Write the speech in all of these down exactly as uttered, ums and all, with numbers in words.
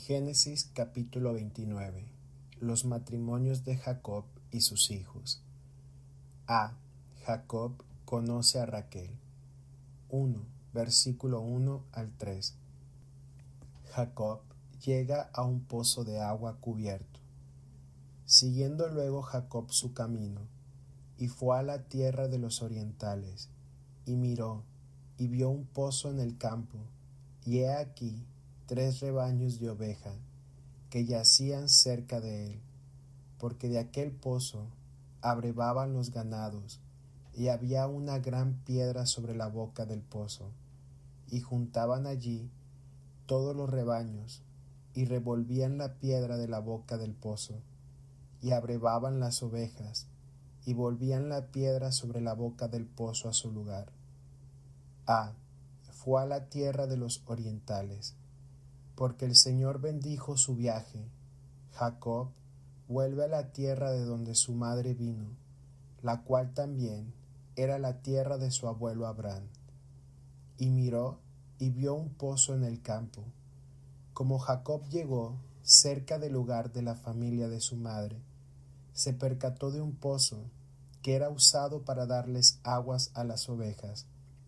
Génesis capítulo veintinueve. Los matrimonios de Jacob y sus hijos. A. Jacob conoce a Raquel. uno. Versículo uno al tres. Jacob llega a un pozo de agua cubierto. Siguiendo luego Jacob su camino, y fue a la tierra de los orientales, y miró, y vio un pozo en el campo, y he aquí tres rebaños de oveja que yacían cerca de él, porque de aquel pozo abrevaban los ganados, y había una gran piedra sobre la boca del pozo, y juntaban allí todos los rebaños, y revolvían la piedra de la boca del pozo, y abrevaban las ovejas, y volvían la piedra sobre la boca del pozo a su lugar. A. Fue a la tierra de los orientales, porque el Señor bendijo su viaje. Jacob vuelve a la tierra de donde su madre vino, la cual también era la tierra de su abuelo Abraham. Y miró y vio un pozo en el campo. Como Jacob llegó cerca del lugar de la familia de su madre, se percató de un pozo que era usado para darles aguas a las ovejas.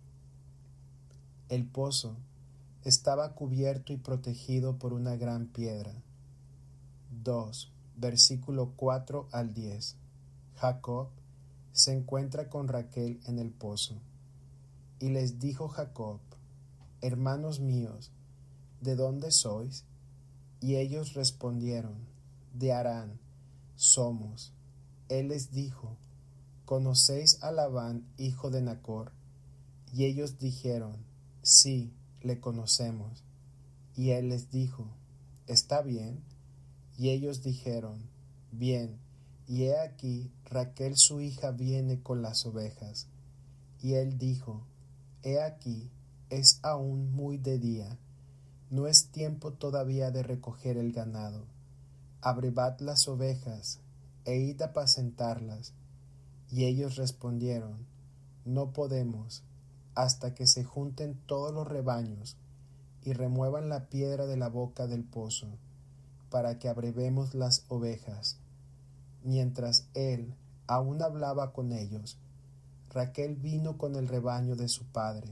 El pozo estaba cubierto y protegido por una gran piedra. dos. Versículo cuatro al diez. Jacob se encuentra con Raquel en el pozo. Y les dijo Jacob: Hermanos míos, ¿de dónde sois? Y ellos respondieron: De Harán somos. Él les dijo: ¿Conocéis a Labán, hijo de Nacor? Y ellos dijeron: Sí, le conocemos. Y él les dijo: ¿Está bien? Y ellos dijeron: Bien. Y he aquí Raquel su hija viene con las ovejas. Y él dijo: He aquí, es aún muy de día, no es tiempo todavía de recoger el ganado. Abrevad las ovejas, e id a apacentarlas. Y ellos respondieron: No podemos, hasta que se junten todos los rebaños, y remuevan la piedra de la boca del pozo, para que abrevemos las ovejas. Mientras él aún hablaba con ellos, Raquel vino con el rebaño de su padre,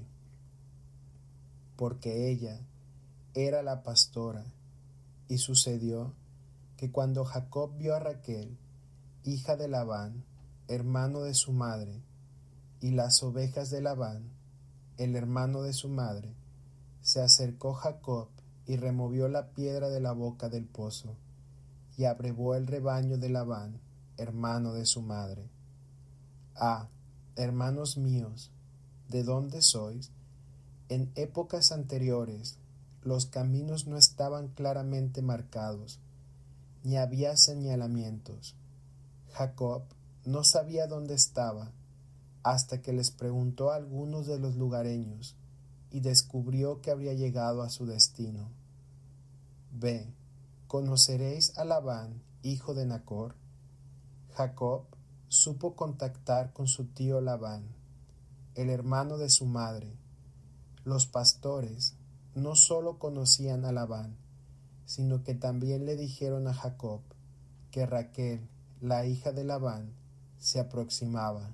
porque ella era la pastora. Y sucedió que cuando Jacob vio a Raquel, hija de Labán, hermano de su madre, y las ovejas de Labán, el hermano de su madre, se acercó Jacob y removió la piedra de la boca del pozo, y abrevó el rebaño de Labán, hermano de su madre. Ah, hermanos míos, ¿de dónde sois? En épocas anteriores los caminos no estaban claramente marcados, ni había señalamientos. Jacob no sabía dónde estaba, hasta que les preguntó a algunos de los lugareños, y descubrió que había llegado a su destino. Ve, ¿conoceréis a Labán, hijo de Nacor? Jacob supo contactar con su tío Labán, el hermano de su madre. Los pastores no solo conocían a Labán, sino que también le dijeron a Jacob que Raquel, la hija de Labán, se aproximaba.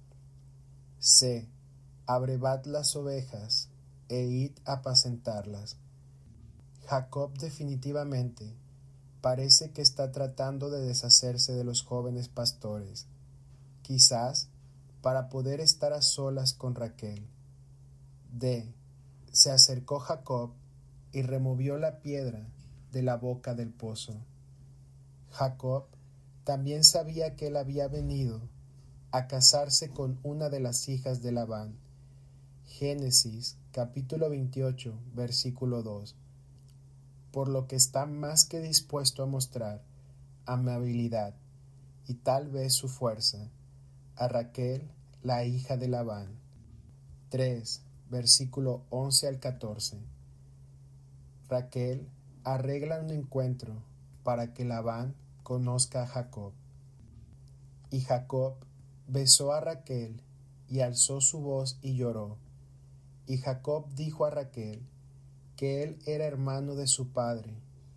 C. Abrevad las ovejas, e id a apacentarlas. Jacob definitivamente parece que está tratando de deshacerse de los jóvenes pastores, quizás para poder estar a solas con Raquel. D. Se acercó Jacob y removió la piedra de la boca del pozo. Jacob también sabía que él había venido a casarse con una de las hijas de Labán. Génesis capítulo veintiocho, versículo dos. Por lo que está más que dispuesto a mostrar amabilidad y tal vez su fuerza a Raquel, la hija de Labán. tres. Versículo once al catorce. Raquel arregla un encuentro para que Labán conozca a Jacob. Y Jacob besó a Raquel y alzó su voz y lloró. Y Jacob dijo a Raquel que él era hermano de su padre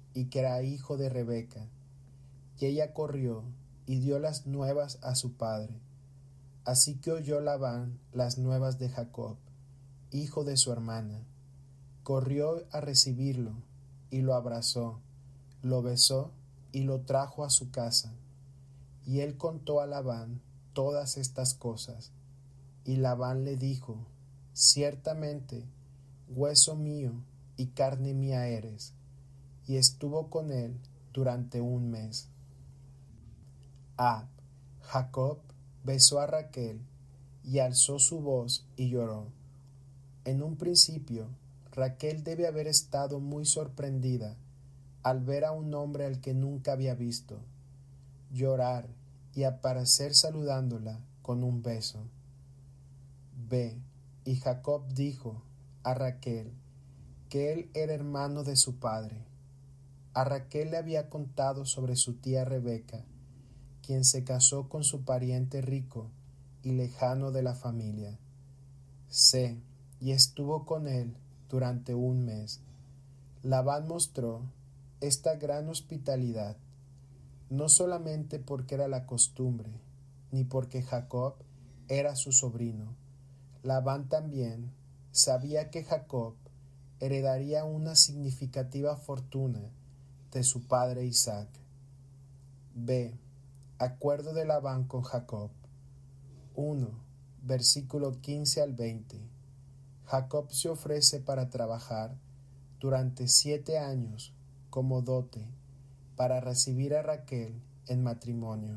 y que era hijo de Rebeca. Y ella corrió y dio las nuevas a su padre. Así que oyó Labán las nuevas de Jacob, hijo de su hermana. Corrió a recibirlo y lo abrazó, lo besó y lo trajo a su casa. Y él contó a Labán todas estas cosas. Y Labán le dijo: ciertamente, hueso mío y carne mía eres. Y estuvo con él durante un mes. Ah, Jacob besó a Raquel y alzó su voz y lloró. En un principio, Raquel debe haber estado muy sorprendida al ver a un hombre al que nunca había visto, llorar y aparecer saludándola con un beso. Ve, y Jacob dijo a Raquel que él era hermano de su padre. A Raquel le había contado sobre su tía Rebeca, quien se casó con su pariente rico y lejano de la familia. Sé, y estuvo con él durante un mes. Labán mostró esta gran hospitalidad, no solamente porque era la costumbre, ni porque Jacob era su sobrino. Labán también sabía que Jacob heredaría una significativa fortuna de su padre Isaac. B. Acuerdo de Labán con Jacob. uno. Versículo quince al veinte. Jacob se ofrece para trabajar durante siete años como dote para recibir a Raquel en matrimonio.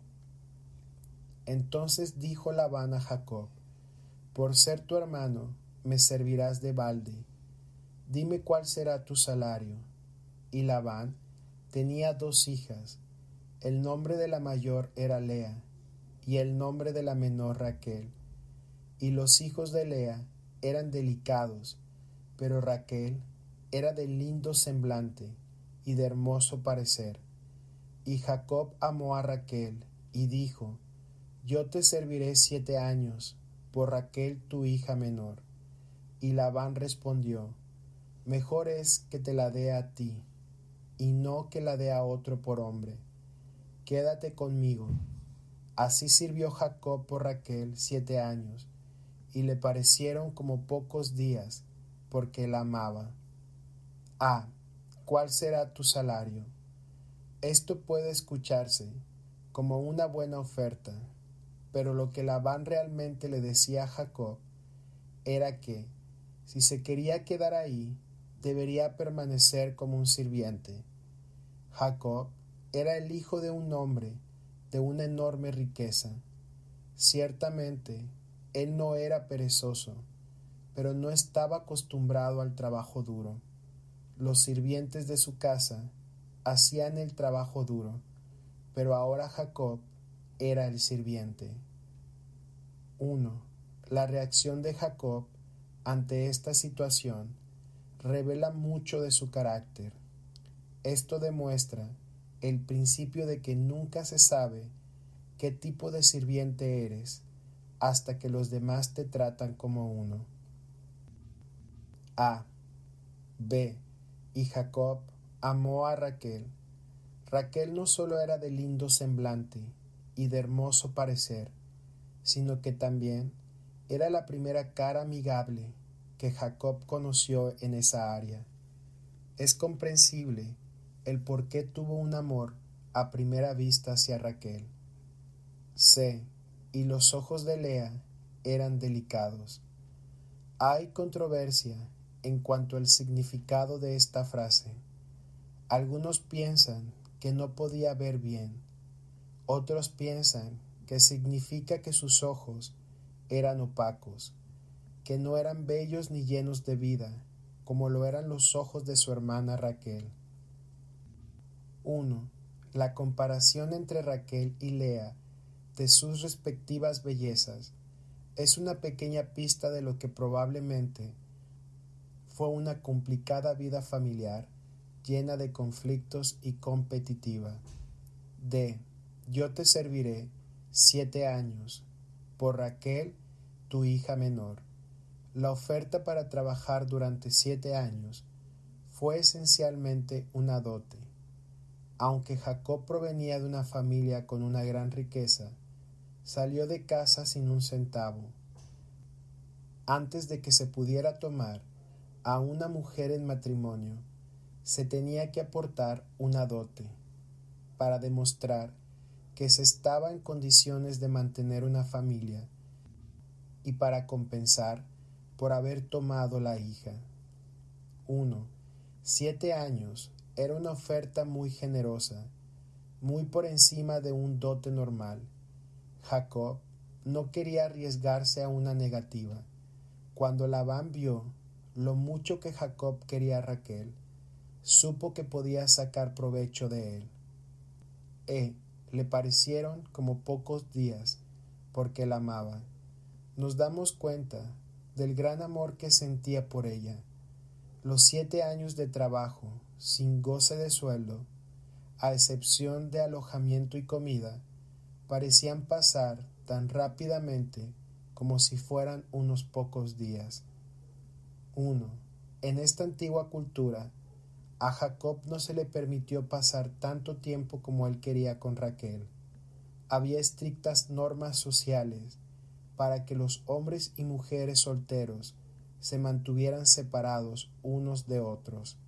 Entonces dijo Labán a Jacob: por ser tu hermano me servirás de balde. Dime cuál será tu salario. Y Labán tenía dos hijas. El nombre de la mayor era Lea, y el nombre de la menor Raquel. Y los hijos de Lea eran delicados, pero Raquel era de lindo semblante y de hermoso parecer. Y Jacob amó a Raquel, y dijo: yo te serviré siete años por Raquel tu hija menor. Y Labán respondió: mejor es que te la dé a ti, y no que la dé a otro por hombre. Quédate conmigo. Así sirvió Jacob por Raquel siete años, y le parecieron como pocos días, porque la amaba. Ah, ¿cuál será tu salario? Esto puede escucharse como una buena oferta, pero lo que Labán realmente le decía a Jacob era que, si se quería quedar ahí, debería permanecer como un sirviente. Jacob era el hijo de un hombre de una enorme riqueza. Ciertamente, él no era perezoso, pero no estaba acostumbrado al trabajo duro. Los sirvientes de su casa hacían el trabajo duro, pero ahora Jacob era el sirviente. uno. La reacción de Jacob ante esta situación revela mucho de su carácter. Esto demuestra el principio de que nunca se sabe qué tipo de sirviente eres hasta que los demás te tratan como uno. A. B. Y Jacob amó a Raquel. Raquel no solo era de lindo semblante y de hermoso parecer, sino que también era la primera cara amigable que Jacob conoció en esa área. Es comprensible el por qué tuvo un amor a primera vista hacia Raquel. C. Y los ojos de Lea eran delicados. Hay controversia en cuanto al significado de esta frase. Algunos piensan que no podía ver bien. Otros piensan que significa que sus ojos eran opacos, que no eran bellos ni llenos de vida, como lo eran los ojos de su hermana Raquel. uno. La comparación entre Raquel y Lea de sus respectivas bellezas es una pequeña pista de lo que probablemente fue una complicada vida familiar llena de conflictos y competitiva. D. Yo te serviré siete años por Raquel, tu hija menor. La oferta para trabajar durante siete años fue esencialmente una dote. Aunque Jacob provenía de una familia con una gran riqueza, salió de casa sin un centavo. Antes de que se pudiera tomar a una mujer en matrimonio, se tenía que aportar una dote para demostrar que se estaba en condiciones de mantener una familia y para compensar por haber tomado la hija. uno. Siete años era una oferta muy generosa, muy por encima de un dote normal. Jacob no quería arriesgarse a una negativa. Cuando Labán vio lo mucho que Jacob quería a Raquel, supo que podía sacar provecho de él. E le parecieron como pocos días, porque la amaba. Nos damos cuenta del gran amor que sentía por ella. Los siete años de trabajo, sin goce de sueldo, a excepción de alojamiento y comida, parecían pasar tan rápidamente como si fueran unos pocos días. uno. En esta antigua cultura, a Jacob no se le permitió pasar tanto tiempo como él quería con Raquel. Había estrictas normas sociales para que los hombres y mujeres solteros se mantuvieran separados unos de otros.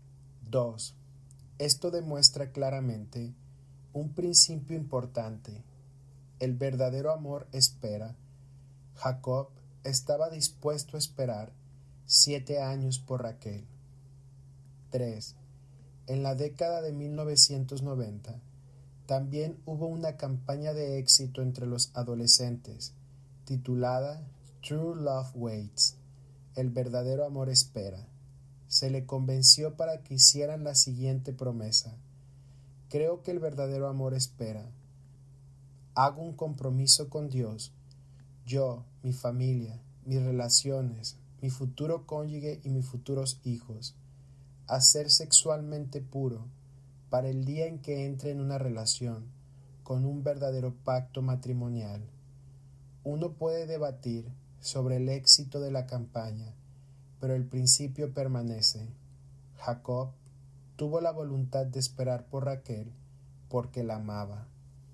dos. Esto demuestra claramente un principio importante. El verdadero amor espera. Jacob estaba dispuesto a esperar siete años por Raquel. tres. En la década de mil novecientos noventa, también hubo una campaña de éxito entre los adolescentes, titulada True Love Waits, el verdadero amor espera. Se le convenció para que hicieran la siguiente promesa: creo que el verdadero amor espera. Hago un compromiso con Dios, yo, mi familia, mis relaciones, mi futuro cónyuge y mis futuros hijos, a ser sexualmente puro para el día en que entre en una relación con un verdadero pacto matrimonial. Uno puede debatir sobre el éxito de la campaña, pero el principio permanece. Jacob tuvo la voluntad de esperar por Raquel porque la amaba.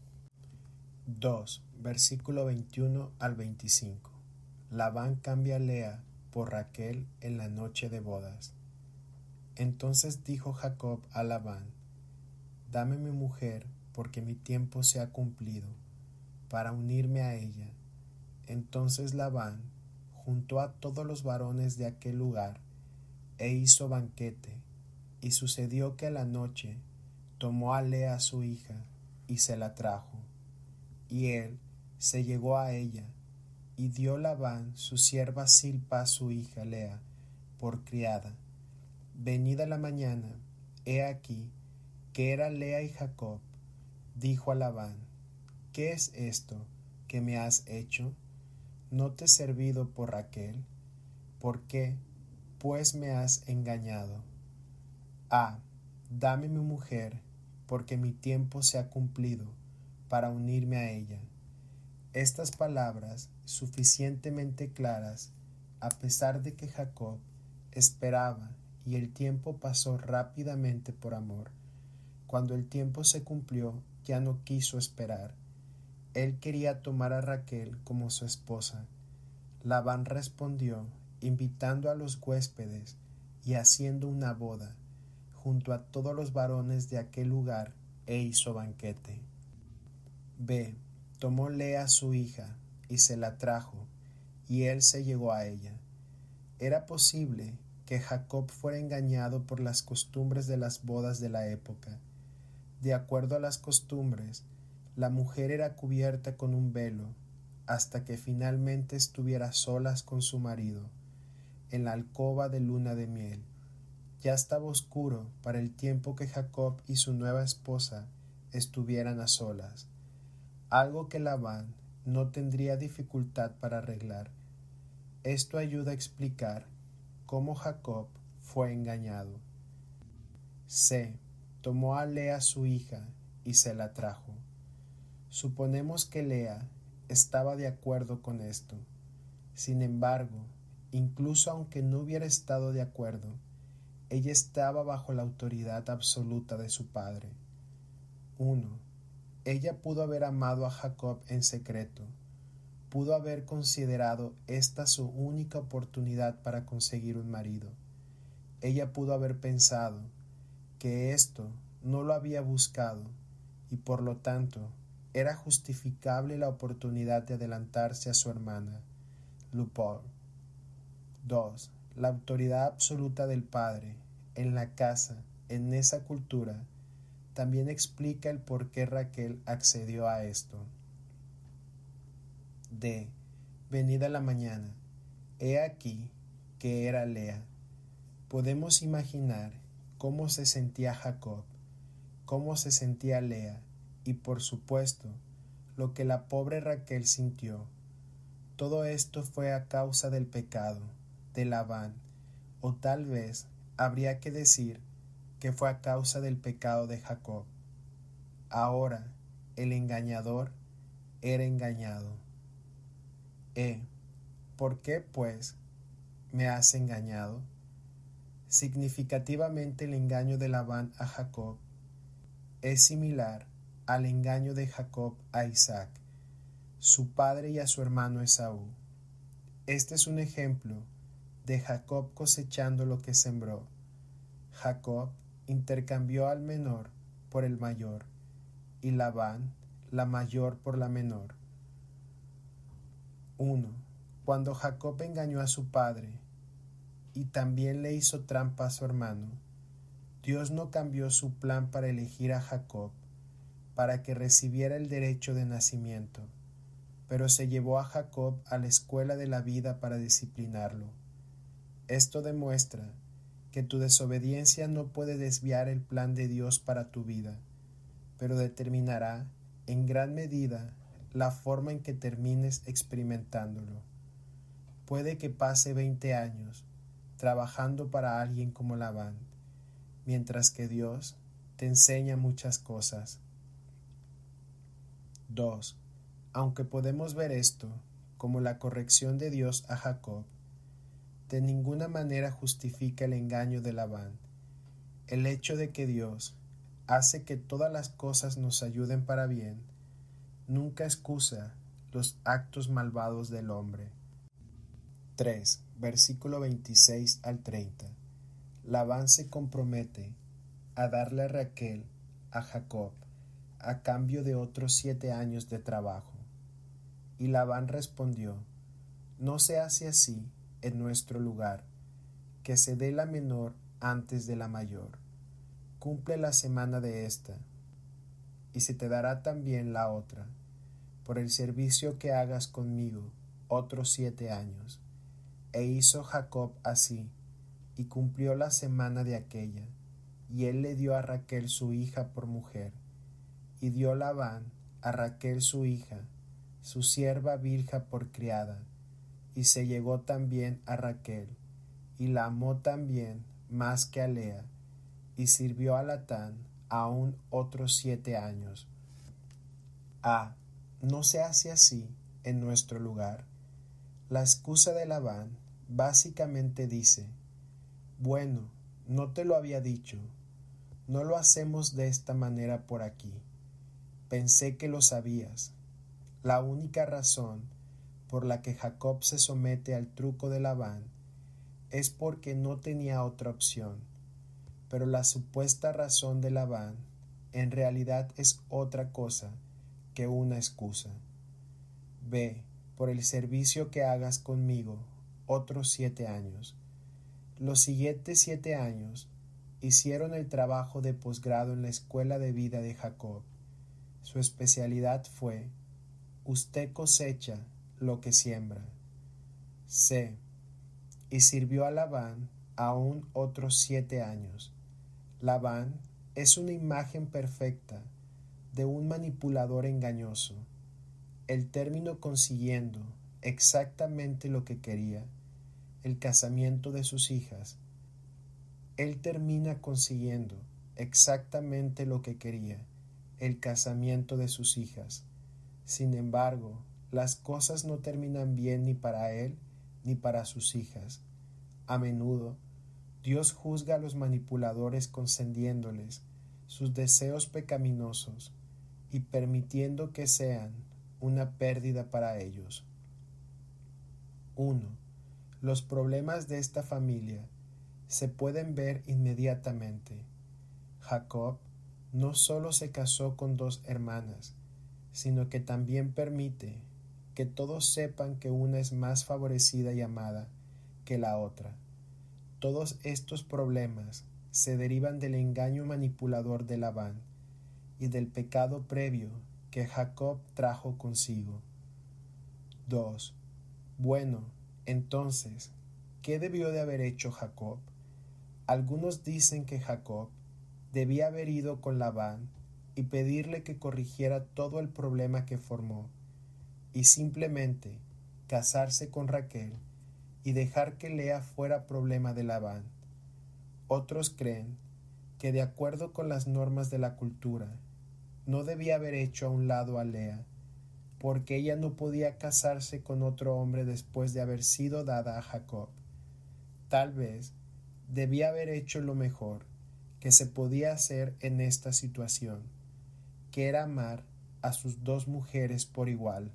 dos. Versículo veintiuno al veinticinco. Labán cambia a Lea por Raquel en la noche de bodas. Entonces dijo Jacob a Labán: dame mi mujer, porque mi tiempo se ha cumplido, para unirme a ella. Entonces Labán juntó a todos los varones de aquel lugar e hizo banquete, y sucedió que a la noche tomó a Lea su hija y se la trajo, y él se llegó a ella, y dio Labán su sierva Zilpa a su hija Lea por criada. Venida la mañana, he aquí que era Lea y Jacob. Dijo a Labán: ¿qué es esto que me has hecho? ¿No te he servido por Raquel? ¿Por qué, pues, me has engañado? Ah, dame mi mujer, porque mi tiempo se ha cumplido, para unirme a ella. Estas palabras, suficientemente claras, a pesar de que Jacob esperaba y el tiempo pasó rápidamente por amor. Cuando el tiempo se cumplió, ya no quiso esperar. Él quería tomar a Raquel como su esposa. Labán respondió, invitando a los huéspedes y haciendo una boda junto a todos los varones de aquel lugar, e hizo banquete. B. Tomó Lea su hija y se la trajo, y él se llegó a ella. Era posible que Jacob fuera engañado por las costumbres de las bodas de la época. De acuerdo a las costumbres, la mujer era cubierta con un velo hasta que finalmente estuviera solas con su marido, en la alcoba de luna de miel. Ya estaba oscuro para el tiempo que Jacob y su nueva esposa estuvieran a solas, algo que Labán no tendría dificultad para arreglar. Esto ayuda a explicar cómo Jacob fue engañado. C. Tomó a Lea su hija y se la trajo. Suponemos que Lea estaba de acuerdo con esto. Sin embargo, incluso aunque no hubiera estado de acuerdo, ella estaba bajo la autoridad absoluta de su padre. uno. Ella pudo haber amado a Jacob en secreto. Pudo haber considerado esta su única oportunidad para conseguir un marido. Ella pudo haber pensado que esto no lo había buscado y por lo tanto era justificable la oportunidad de adelantarse a su hermana, Lupol. dos. La autoridad absoluta del padre en la casa, en esa cultura, también explica el por qué Raquel accedió a esto. D. Venida la mañana. He aquí que era Lea. Podemos imaginar cómo se sentía Jacob, cómo se sentía Lea y, por supuesto, lo que la pobre Raquel sintió. Todo esto fue a causa del pecado de Labán, o tal vez habría que decir que fue a causa del pecado de Jacob. Ahora, el engañador era engañado. E. ¿Por qué, pues, me has engañado? Significativamente, el engaño de Labán a Jacob es similar al engaño de Jacob a Isaac, su padre, y a su hermano Esaú. Este es un ejemplo de Jacob cosechando lo que sembró. Jacob intercambió al menor por el mayor, y Labán la mayor por la menor. uno. Cuando Jacob engañó a su padre y también le hizo trampa a su hermano, Dios no cambió su plan para elegir a Jacob para que recibiera el derecho de nacimiento, pero se llevó a Jacob a la escuela de la vida para disciplinarlo. Esto demuestra que tu desobediencia no puede desviar el plan de Dios para tu vida, pero determinará en gran medida la forma en que termines experimentándolo. Puede que pase veinte años trabajando para alguien como Labán, mientras que Dios te enseña muchas cosas. dos. Aunque podemos ver esto como la corrección de Dios a Jacob, de ninguna manera justifica el engaño de Labán. El hecho de que Dios hace que todas las cosas nos ayuden para bien nunca excusa los actos malvados del hombre. tres. Versículo veintiséis al treinta. Labán se compromete a darle a Raquel a Jacob a cambio de otros siete años de trabajo. Y Labán respondió: no se hace así en nuestro lugar, que se dé la menor antes de la mayor. Cumple la semana de esta, y se te dará también la otra, por el servicio que hagas conmigo otros siete años. E hizo Jacob así, y cumplió la semana de aquella, y él le dio a Raquel su hija por mujer, y dio Labán a Raquel su hija, su sierva Bilha, por criada, y se llegó también a Raquel, y la amó también más que a Lea, y sirvió a Latán aún otros siete años. A. ¿No se hace así en nuestro lugar? La excusa de Labán básicamente dice: bueno, no te lo había dicho, no lo hacemos de esta manera por aquí. Pensé que lo sabías. La única razón por la que Jacob se somete al truco de Labán es porque no tenía otra opción, pero la supuesta razón de Labán en realidad es otra cosa que una excusa. Ve, por el servicio que hagas conmigo otros siete años. Los siguientes siete años hicieron el trabajo de posgrado en la escuela de vida de Jacob. Su especialidad fue: usted cosecha lo que siembra. C. Y sirvió a Labán aún otros siete años. Labán es una imagen perfecta de un manipulador engañoso. El término consiguiendo exactamente lo que quería, el casamiento de sus hijas. Él termina consiguiendo exactamente lo que quería, el casamiento de sus hijas. Sin embargo, las cosas no terminan bien ni para él ni para sus hijas. A menudo, Dios juzga a los manipuladores concediéndoles sus deseos pecaminosos y permitiendo que sean una pérdida para ellos. uno. Los problemas de esta familia se pueden ver inmediatamente. Jacob no solo se casó con dos hermanas, sino que también permite que todos sepan que una es más favorecida y amada que la otra. Todos estos problemas se derivan del engaño manipulador de Labán y del pecado previo que Jacob trajo consigo. dos. Bueno, entonces, ¿qué debió de haber hecho Jacob? Algunos dicen que Jacob debía haber ido con Labán y pedirle que corrigiera todo el problema que formó, y simplemente casarse con Raquel y dejar que Lea fuera problema de Labán. Otros creen que, de acuerdo con las normas de la cultura, no debía haber hecho a un lado a Lea, porque ella no podía casarse con otro hombre después de haber sido dada a Jacob. Tal vez debía haber hecho lo mejor que se podía hacer en esta situación, que era amar a sus dos mujeres por igual.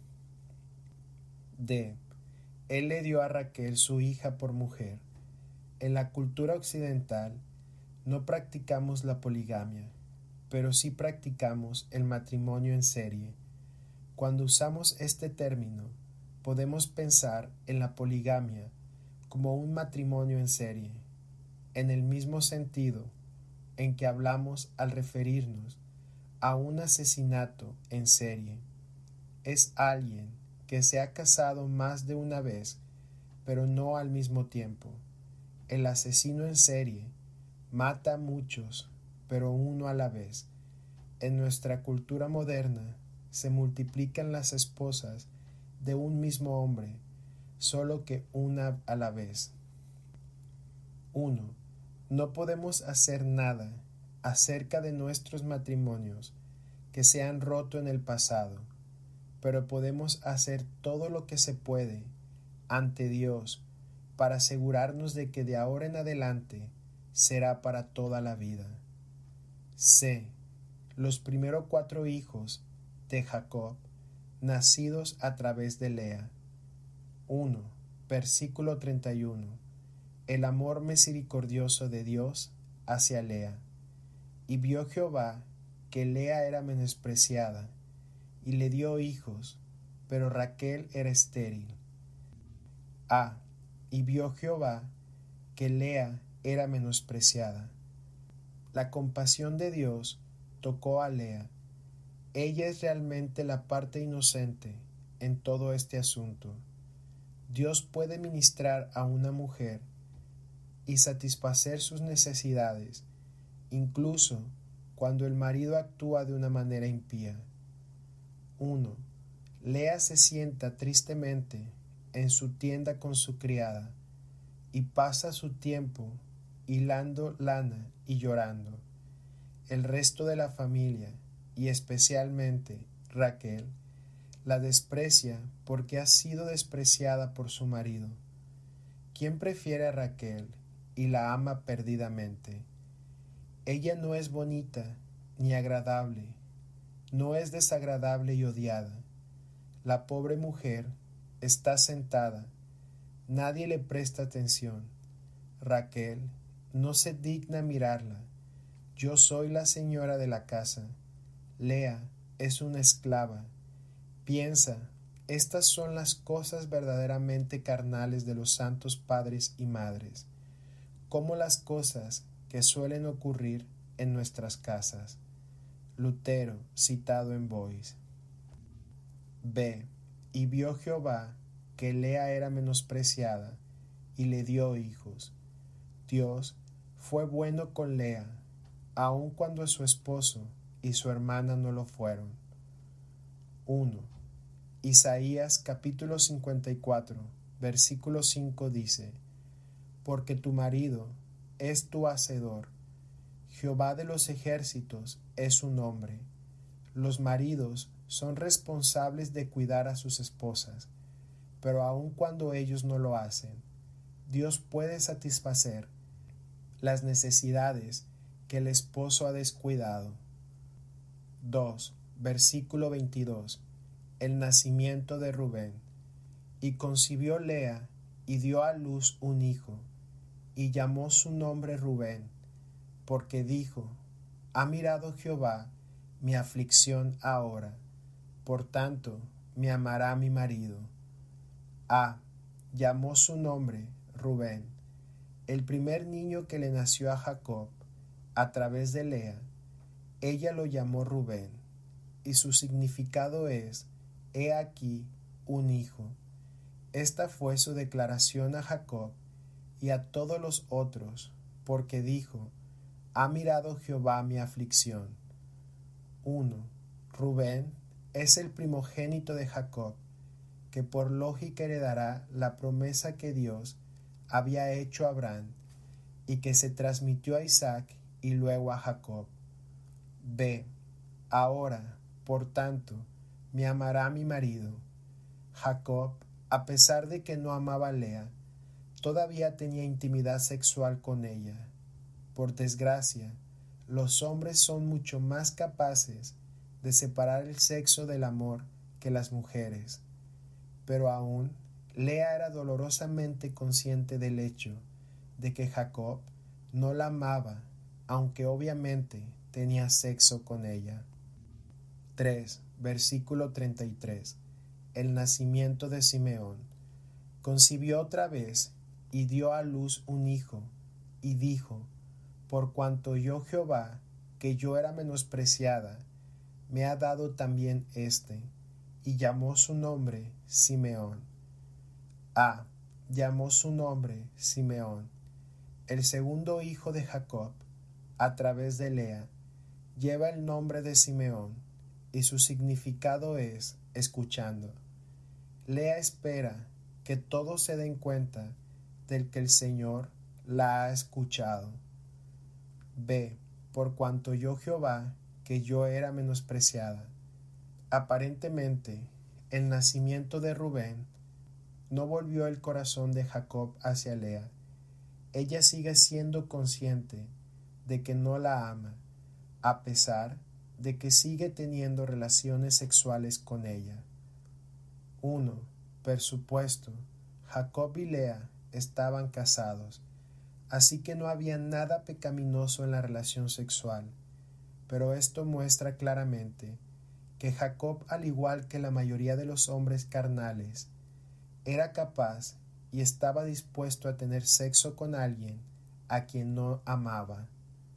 D. Él le dio a Raquel su hija por mujer. En la cultura occidental no practicamos la poligamia, pero sí practicamos el matrimonio en serie. Cuando usamos este término, podemos pensar en la poligamia como un matrimonio en serie, en el mismo sentido en que hablamos al referirnos a un asesinato en serie. Es alguien que se ha casado más de una vez, pero no al mismo tiempo. El asesino en serie mata a muchos, pero uno a la vez. En nuestra cultura moderna se multiplican las esposas de un mismo hombre, solo que una a la vez. uno. No podemos hacer nada acerca de nuestros matrimonios que se han roto en el pasado, pero podemos hacer todo lo que se puede ante Dios para asegurarnos de que de ahora en adelante será para toda la vida. C. Los primeros cuatro hijos de Jacob, nacidos a través de Lea. uno. Versículo treinta y uno. El amor misericordioso de Dios hacia Lea. Y vio Jehová que Lea era menospreciada, y le dio hijos, pero Raquel era estéril. A. Y vio Jehová que Lea era menospreciada. La compasión de Dios tocó a Lea. Ella es realmente la parte inocente en todo este asunto. Dios puede ministrar a una mujer y satisfacer sus necesidades, incluso cuando el marido actúa de una manera impía. uno. Lea se sienta tristemente en su tienda con su criada y pasa su tiempo hilando lana y llorando. El resto de la familia, y especialmente Raquel, la desprecia porque ha sido despreciada por su marido. ¿Quién prefiere a Raquel y la ama perdidamente? Ella no es bonita ni agradable, no es desagradable y odiada. La pobre mujer está sentada, nadie le presta atención. Raquel no se digna mirarla. Yo soy la señora de la casa. Lea es una esclava. Piensa, estas son las cosas verdaderamente carnales de los santos padres y madres, como las cosas que suelen ocurrir en nuestras casas. Lutero, citado en Boyce. B. Y vio Jehová que Lea era menospreciada, y le dio hijos. Dios fue bueno con Lea, aun cuando su esposo y su hermana no lo fueron. uno. Isaías capítulo cincuenta y cuatro, versículo cinco dice: Porque tu marido es tu hacedor, Jehová de los ejércitos es su nombre. Los maridos son responsables de cuidar a sus esposas, pero aun cuando ellos no lo hacen, Dios puede satisfacer las necesidades que el esposo ha descuidado. dos. Versículo veintidós. El nacimiento de Rubén. Y concibió Lea y dio a luz un hijo, y llamó su nombre Rubén, porque dijo: ha mirado Jehová mi aflicción ahora, por tanto me amará mi marido. A. Llamó su nombre Rubén. El primer niño que le nació a Jacob a través de Lea, ella lo llamó Rubén, y su significado es: he aquí un hijo. Esta fue su declaración a Jacob y a todos los otros, porque dijo: ha mirado Jehová mi aflicción. uno. Rubén es el primogénito de Jacob, que por lógica heredará la promesa que Dios había hecho a Abraham y que se transmitió a Isaac y luego a Jacob. B. Ahora, por tanto, me amará mi marido. Jacob, a pesar de que no amaba a Lea, todavía tenía intimidad sexual con ella. Por desgracia, los hombres son mucho más capaces de separar el sexo del amor que las mujeres. Pero aún, Lea era dolorosamente consciente del hecho de que Jacob no la amaba, aunque obviamente tenía sexo con ella. tres. Versículo treinta y tres. El nacimiento de Simeón. Concibió otra vez y dio a luz un hijo, y dijo: por cuanto oyó Jehová que yo era menospreciada, me ha dado también éste, y llamó su nombre Simeón. A. Llamó su nombre Simeón. El segundo hijo de Jacob, a través de Lea, lleva el nombre de Simeón, y su significado es escuchando. Lea espera que todos se den cuenta del que el Señor la ha escuchado. B. Por cuanto oyó Jehová que yo era menospreciada. Aparentemente, el nacimiento de Rubén no volvió el corazón de Jacob hacia Lea. Ella sigue siendo consciente de que no la ama, a pesar de que sigue teniendo relaciones sexuales con ella. uno. Por supuesto, Jacob y Lea estaban casados, así que no había nada pecaminoso en la relación sexual, pero esto muestra claramente que Jacob, al igual que la mayoría de los hombres carnales, era capaz y estaba dispuesto a tener sexo con alguien a quien no amaba.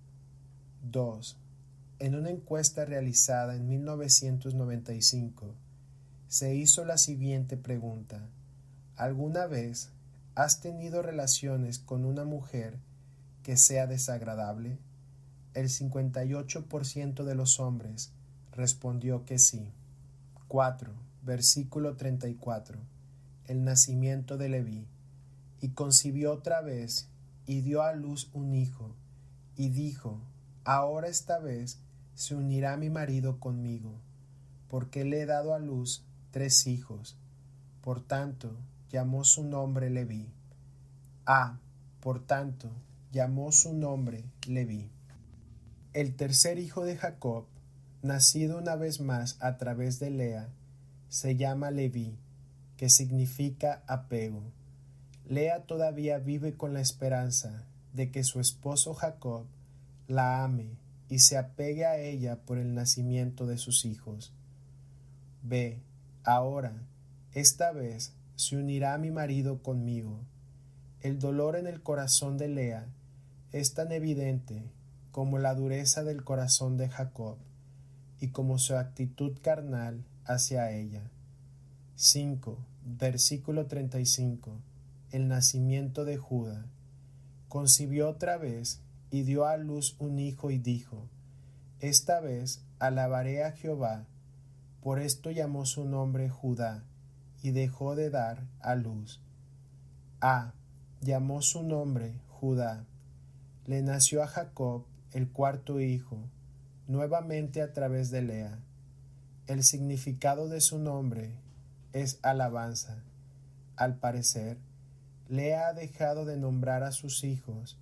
dos. En una encuesta realizada en mil novecientos noventa y cinco, se hizo la siguiente pregunta: ¿alguna vez has tenido relaciones con una mujer que sea desagradable? El cincuenta y ocho por ciento de los hombres respondió que sí. cuatro. Versículo treinta y cuatro. El nacimiento de Leví. Y concibió otra vez, y dio a luz un hijo, y dijo: ahora esta vez se unirá mi marido conmigo, porque le he dado a luz tres hijos. Por tanto, llamó su nombre Leví. A. Por tanto, llamó su nombre Leví. El tercer hijo de Jacob, nacido una vez más a través de Lea, se llama Leví, que significa apego. Lea todavía vive con la esperanza de que su esposo Jacob la ame y se apegue a ella por el nacimiento de sus hijos. B. Ahora, esta vez, se unirá mi marido conmigo. El dolor en el corazón de Lea es tan evidente como la dureza del corazón de Jacob y como su actitud carnal hacia ella. cinco. Versículo treinta y cinco. El nacimiento de Judá. Concibió otra vez y dio a luz un hijo y dijo: esta vez alabaré a Jehová. Por esto llamó su nombre Judá y dejó de dar a luz. A. Llamó su nombre Judá. Le nació a Jacob el cuarto hijo, nuevamente a través de Lea. El significado de su nombre es alabanza. Al parecer, Lea ha dejado de nombrar a sus hijos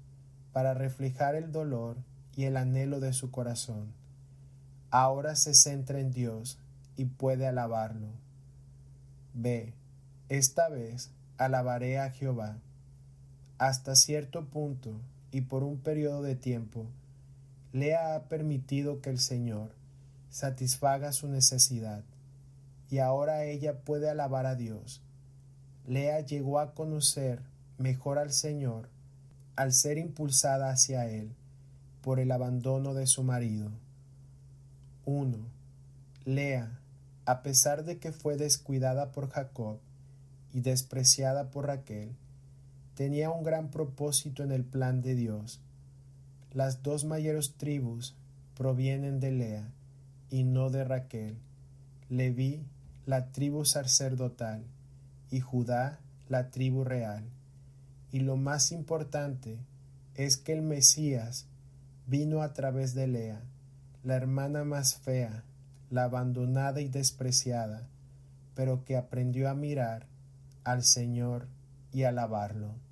para reflejar el dolor y el anhelo de su corazón. Ahora se centra en Dios y puede alabarlo. B. Esta vez alabaré a Jehová. Hasta cierto punto y por un periodo de tiempo, Lea ha permitido que el Señor satisfaga su necesidad, y ahora ella puede alabar a Dios. Lea llegó a conocer mejor al Señor al ser impulsada hacia Él por el abandono de su marido. uno. Lea, a pesar de que fue descuidada por Jacob y despreciada por Raquel, tenía un gran propósito en el plan de Dios. Las dos mayores tribus provienen de Lea y no de Raquel. Leví, la tribu sacerdotal, y Judá, la tribu real. Y lo más importante es que el Mesías vino a través de Lea, la hermana más fea, la abandonada y despreciada, pero que aprendió a mirar al Señor y alabarlo.